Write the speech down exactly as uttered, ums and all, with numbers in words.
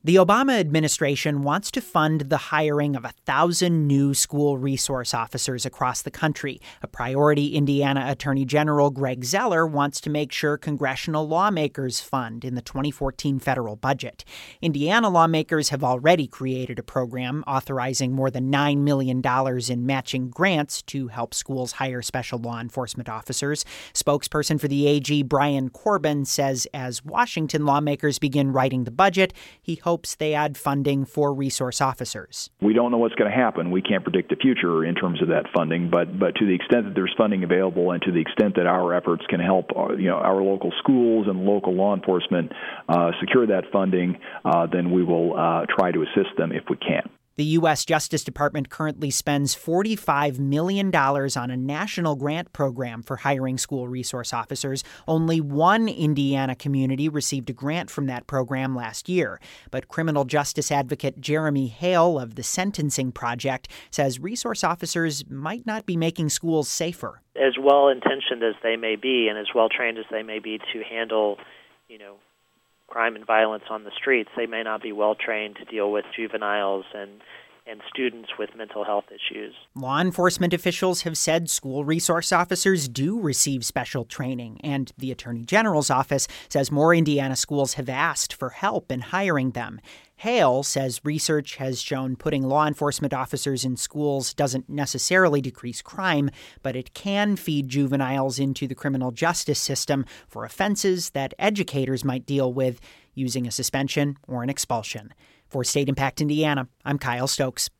The Obama administration wants to fund the hiring of a thousand new school resource officers across the country. A priority Indiana Attorney General Greg Zoeller wants to make sure congressional lawmakers fund in the twenty fourteen federal budget. Indiana lawmakers have already created a program authorizing more than nine million dollars in matching grants to help schools hire special law enforcement officers. Spokesperson for the A G, Brian Corbin, says as Washington lawmakers begin writing the budget, he hopes hopes they add funding for resource officers. We don't know what's going to happen. We can't predict the future in terms of that funding, but but to the extent that there's funding available and to the extent that our efforts can help uh, you know, our local schools and local law enforcement uh, secure that funding, uh, then we will uh, try to assist them if we can. The U S Justice Department currently spends forty-five million dollars on a national grant program for hiring school resource officers. Only one Indiana community received a grant from that program last year. But criminal justice advocate Jeremy Hale of the Sentencing Project says resource officers might not be making schools safer. As well-intentioned as they may be and as well-trained as they may be to handle, you know, crime and violence on the streets, they may not be well trained to deal with juveniles and and students with mental health issues. Law enforcement officials have said school resource officers do receive special training, and the Attorney General's office says more Indiana schools have asked for help in hiring them. Hale says research has shown putting law enforcement officers in schools doesn't necessarily decrease crime, but it can feed juveniles into the criminal justice system for offenses that educators might deal with using a suspension or an expulsion. For State Impact Indiana, I'm Kyle Stokes.